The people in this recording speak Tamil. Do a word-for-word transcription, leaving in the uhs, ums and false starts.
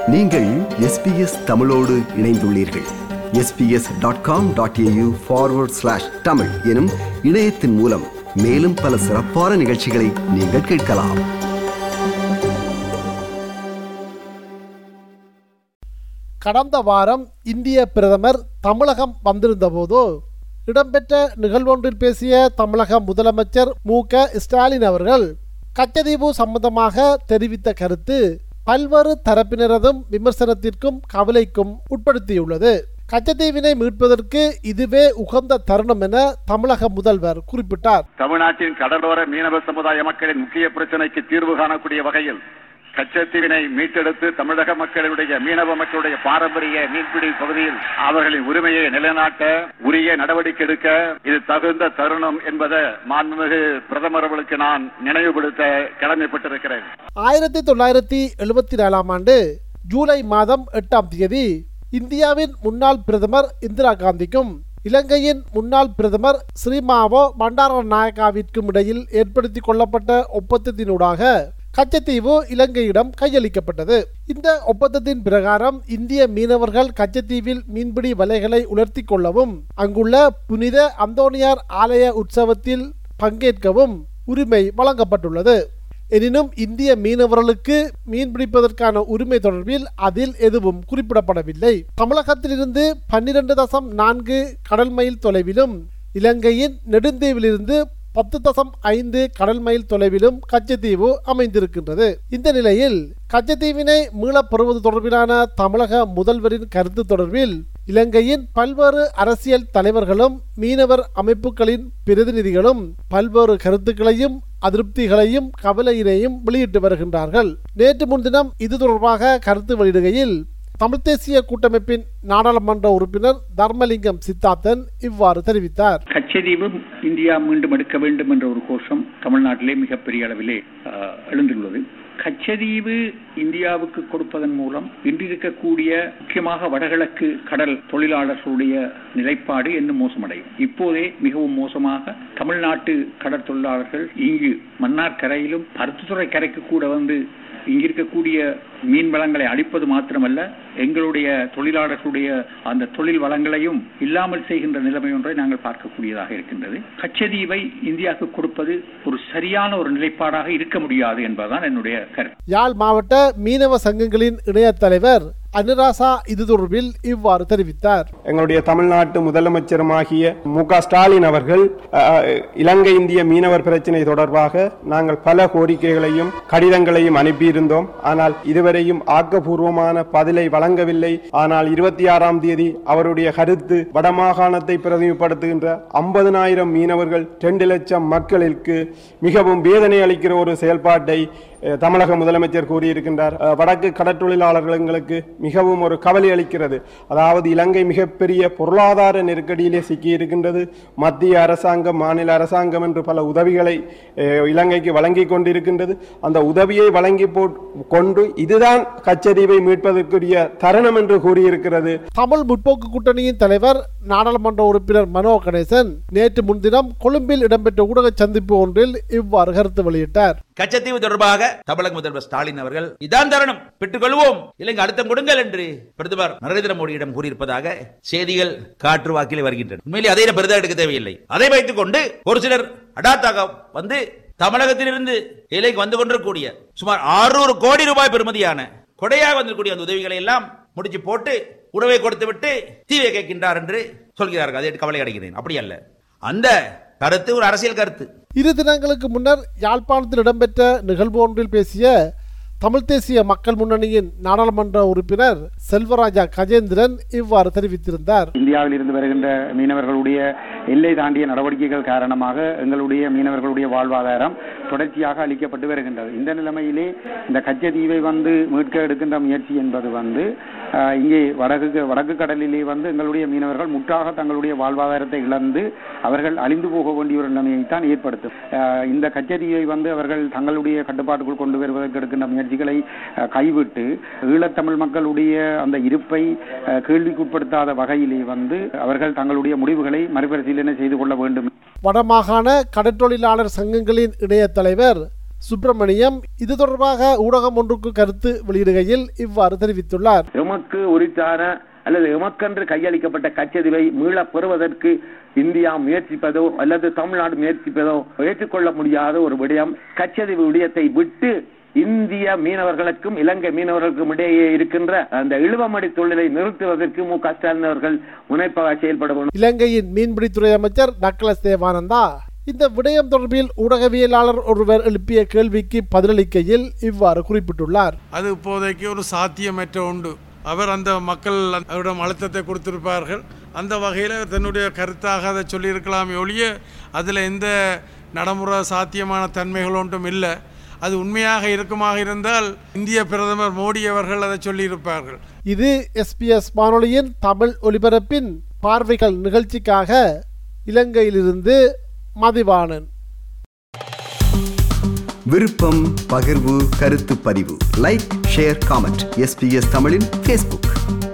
நீங்கள் எஸ் பி எஸ் தமிழோடு இணைந்துள்ளீர்கள். S B S dot com dot A U forward slash Tamil எனும் இணையத்தின் மூலம் மேலும் பல சிறப்பான நிகழ்ச்சிகளை நீங்கள் கேட்கலாம். கடந்த வாரம் இந்திய பிரதமர் தமிழகம் வந்திருந்த போது இடம்பெற்ற நிகழ்வொன்றில் பேசிய தமிழக முதலமைச்சர் மு க ஸ்டாலின் அவர்கள் கச்சதீவு சம்பந்தமாக தெரிவித்த கருத்து பல்வேறு தரப்பினரதும் விமர்சனத்திற்கும் கவலைக்கும் உட்படுத்தியுள்ளது. கச்சத்தீவினை மீட்பதற்கு இதுவே உகந்த தருணம் என தமிழக முதல்வர் குறிப்பிட்டார். தமிழ்நாட்டின் கடலோர மீனவ சமுதாய மக்களின் முக்கிய பிரச்சனைக்கு தீர்வு காணக்கூடிய வகையில் கச்சத்தீவினை மீட்டெடுத்து தமிழக மக்களுடைய மீனவ மக்களுடைய பாரம்பரிய மீன்பிடி பகுதியில் அவர்களின் உரிமையை நிலைநாட்ட உரிய நடவடிக்கை எடுக்க இது தகுந்த தருணம் என்பதை மாண்புமிகு பிரதமர் அவர்களுக்கு நான் நினைவுபடுத்த கடமைப்பட்டிருக்கிறேன். ஆயிரத்தி தொள்ளாயிரத்தி எழுபத்தி நாலாம் ஆண்டு ஜூலை மாதம் எட்டாம் தேதி இந்தியாவின் முன்னாள் பிரதமர் இந்திரா காந்திக்கும் இலங்கையின் முன்னாள் பிரதமர் ஸ்ரீமாவோ பண்டாரநாயக்காவிற்கும் இடையில் ஏற்படுத்தி கொள்ளப்பட்ட ஒப்பந்தத்தினூடாக கச்சத்தீவு இலங்கையிடம் கையளிக்கப்பட்டது. இந்த ஒப்பந்தத்தின் பிரகாரம் இந்திய மீனவர்கள் கச்சத்தீவில் மீன்பிடி வலைகளை உலர்த்தி கொள்ளவும் அங்குள்ள புனித அந்தோனியார் ஆலய உற்சவத்தில் பங்கேற்கவும் உரிமை வழங்கப்பட்டுள்ளது. எனினும் இந்திய மீனவர்களுக்கு மீன்பிடிப்பதற்கான உரிமை தொடர்பில் அதில் எதுவும் குறிப்பிடப்படவில்லை. தமிழகத்திலிருந்து பன்னிரண்டு தசம் நான்கு கடல் மைல் தொலைவிலும் இலங்கையின் நெடுந்தீவிலிருந்து பத்து தசம் ஐந்து கடல் மைல் தொலைவிலும் கச்சத்தீவு அமைந்திருக்கின்றது. இந்த நிலையில் கச்சத்தீவினை மீளப்பெறுவது தொடர்பிலான தமிழக முதல்வரின் கருத்து தொடர்பில் இலங்கையின் பல்வேறு அரசியல் தலைவர்களும் மீனவர் அமைப்புகளின் பிரதிநிதிகளும் பல்வேறு கருத்துக்களையும் அதிருப்திகளையும் கவலையினையும் வெளியிட்டு வருகின்றார்கள். நேற்று முன்தினம் இது தொடர்பாக கருத்து வெளியிடுகையில் தமிழ் தேசிய கூட்டமைப்பின் நாடாளுமன்ற உறுப்பினர் தர்மலிங்கம் சித்தார்த்தன் இவ்வாறு தெரிவித்தார். கச்சதீவு இந்தியா மீண்டும் எடுக்க வேண்டும் என்ற ஒரு கோஷம் தமிழ்நாட்டிலே மிகப்பெரிய அளவிலே எழுந்துள்ளது. கச்சதீவு இந்தியாவுக்கு கொடுப்பதன் மூலம் இன்றிருக்கக்கூடிய முக்கியமாக வடகிழக்கு கடல் தொழிலாளர்களுடைய நிலைப்பாடு இன்னும் மோசமடையும். இப்போதே மிகவும் மோசமாக தமிழ்நாட்டு கடல் தொழிலாளர்கள் இங்கு மன்னார் கரையிலும் பருத்தித்துறை கரைக்கு கூட வந்து இங்கிருக்கக்கூடிய மீன் வளங்களை அழிப்பது மாத்திரமல்ல, எங்களுடைய தொழிலாளர்களுடைய அந்த தொழில் வளங்களையும் இல்லாமல் செய்கின்ற நிலைமை ஒன்றை நாங்கள் பார்க்கக்கூடியதாக இருக்கின்றது. கச்சதீவை இந்தியாவுக்கு கொடுப்பது ஒரு சரியான ஒரு நிலைப்பாடாக இருக்க முடியாது என்பதுதான் என்னுடைய கருத்து. யாழ் மாவட்ட மீனவ சங்கங்களின் இணைய தலைவர் அனுராசா இது தொடர்பில் இவ்வாறு தெரிவித்தார். எங்களுடைய தமிழ்நாட்டு முதலமைச்சருமாகிய மு க ஸ்டாலின் அவர்கள் இலங்கை இந்திய மீனவர் பிரச்சினை தொடர்பாக நாங்கள் பல கோரிக்கைகளையும் கடிதங்களையும் அனுப்பியிருந்தோம். ஆனால் இதுவரையும் ஆக்கப்பூர்வமான பதிலை வழங்கவில்லை. ஆனால் இருபத்தி ஆறாம் தேதி அவருடைய கருத்து வடமாகாணத்தை பிரதிநிதிப்படுத்துகின்ற ஐம்பதனாயிரம் மீனவர்கள் இரண்டு லட்சம் மக்களுக்கு மிகவும் வேதனை அளிக்கிற ஒரு செயல்பாட்டை தமிழக முதலமைச்சர் கூறியிருக்கின்றார். வடக்கு கடற்றொழிலாளர்களுக்கு மிகவும் ஒரு கவலை அளிக்கிறது. அதாவது இலங்கை மிகப்பெரிய பொருளாதார நெருக்கடியிலே சிக்கியிருக்கின்றது. மத்திய அரசாங்கம் மாநில அரசாங்கம் என்று பல உதவிகளை இலங்கைக்கு வழங்கி கொண்டிருக்கின்றது. அந்த உதவியை வழங்கி கொண்டு இதுதான் கச்சதீவை மீட்பதற்குரிய தருணம் என்று கூறியிருக்கிறது. தமிழ் முற்போக்கு கூட்டணியின் தலைவர் நாடாளுமன்ற உறுப்பினர் மனோ கணேசன் நேற்று முன்தினம் கொழும்பில் இடம்பெற்ற ஊடக சந்திப்பு ஒன்றில் இவ்வாறு கருத்து வெளியிட்டார். கச்சத்தீவு தொடர்பாக தமிழக முதல்வர் ஸ்டாலின் அவர்கள் இதான் தருணம், பெற்றுக் கொள்வோம், இலங்கை அழுத்தம் கொடுங்கள் என்று பிரதமர் நரேந்திர மோடியிடம் கூறியிருப்பதாக செய்திகள் காற்று வாக்கிலே வருகின்றன. உண்மையிலே அதை பெரிதாக எடுக்க தேவையில்லை. அதை வைத்துக் கொண்டு ஒரு சிலர் அடாத்தாக வந்து தமிழகத்திலிருந்து இலங்கைக்கு வந்து கொண்டிருக்கூடிய சுமார் ஆறுநூறு கோடி ரூபாய் பெறுமதியான கொடையாக வந்திருக்கூடிய அந்த உதவிகளை எல்லாம் முடிச்சு போட்டு உணவை கொடுத்து விட்டு தீவை கேட்கின்றார் என்று சொல்கிறார்கள். அதை கவலை அடைகிறேன். அப்படி அல்ல, அந்த கருத்து ஒரு அரசியல் கருத்து. இரு தினங்களுக்கு முன்னர் யாழ்ப்பாணத்தில் இடம்பெற்ற நிகழ்வு ஒன்றில் பேசிய தமிழ் தேசிய மக்கள் முன்னணியின் நாடாளுமன்ற உறுப்பினர் செல்வராஜா கஜேந்திரன் இவ்வாறு தெரிவித்திருந்தார். இந்தியாவில் இருந்து வருகின்ற மீனவர்களுடைய எல்லை தாண்டிய நடவடிக்கைகள் காரணமாக எங்களுடைய மீனவர்களுடைய வாழ்வாதாரம் தொடர்ச்சியாக அளிக்கப்பட்டு வருகின்றது. இந்த நிலைமையிலே இந்த கச்சதீவை வந்து மீட்க எடுக்கின்ற முயற்சி என்பது வந்து இங்கே வடக்கு வடக்கு கடலிலே வந்து எங்களுடைய மீனவர்கள் முற்றாக தங்களுடைய வாழ்வாதாரத்தை இழந்து அவர்கள் அழிந்து போக வேண்டிய ஒரு நிலைமையைத்தான் ஏற்படுத்தும். இந்த கச்சதீவை வந்து அவர்கள் தங்களுடைய கட்டுப்பாட்டுக்குள் கொண்டு வருவதற்கு எடுக்கின்ற முயற்சிகளை கைவிட்டு ஈழத்தமிழ் மக்களுடைய அந்த இருப்பை கேள்விக்குட்படுத்தாத வகையிலே வந்து அவர்கள் தங்களுடைய முடிவுகளை மறுபரிசீலனை செய்து கொள்ள வேண்டும். வடமாகாண கடற்றொழிலாளர் சங்கங்களின் இணைய தலைவர் சுப்பிரமணியம் இது தொடர்பாக ஊடகம் ஒன்றுக்கு கருத்து வெளியிடுகையில் இவ்வாறு தெரிவித்துள்ளார். எமக்கு உரித்தான அல்லது எமக்கென்று கையளிக்கப்பட்ட கச்சதீவை மீள பெறுவதற்கு இந்தியா முயற்சிப்பதோ அல்லது தமிழ்நாடு முயற்சிப்பதோ ஏற்றுக்கொள்ள முடியாத ஒரு விடயம். கச்சதீவு விடயத்தை விட்டு இந்திய மீனவர்களுக்கும் இலங்கை மீனவர்களுக்கும் இடையே இருக்கின்ற அந்த இழுவமடி தொழிலை நிறுத்துவதற்கு மு க ஸ்டாலின் அவர்கள் முனைப்பாக செயல்பட வேண்டும். இலங்கையின் மீன்பிடித்துறை அமைச்சர் டக்ளஸ் தேவானந்தா இந்த விடயம் தொடர்பில் ஊடகவியலாளர் ஒருவர் எழுப்பிய கேள்விக்கு பதிலளிக்கையில் இவ்வாறு குறிப்பிட்டுள்ளார். அது இப்போதைக்கு ஒரு சாத்தியமற்ற உண்டு. அவர் அந்த மக்கள் அவரிடம் அழுத்தத்தை கொடுத்திருப்பார்கள். அந்த வகையில் தன்னுடைய கருத்தாக அதை சொல்லியிருக்கலாமே ஒழிய அதில் எந்த நடைமுறை சாத்தியமான தன்மைகள் ஒன்றும் இல்லை. அது உண்மையாக இருக்குமாக இருந்தால் இந்திய பிரதமர் மோடி அவர்கள் அதை சொல்லியிருப்பார்கள். இது எஸ்பிஎஸ் வானொலியின் தமிழ் ஒலிபரப்பின் பார்வைகள் நிகழ்ச்சிக்காக இலங்கையிலிருந்து மதிவாணன். விருப்பம், பகிர்வு, கருத்து பதிவு, லைக், ஷேர், காமெண்ட். எஸ்பிஎஸ் தமிழின் ஃபேஸ்புக்.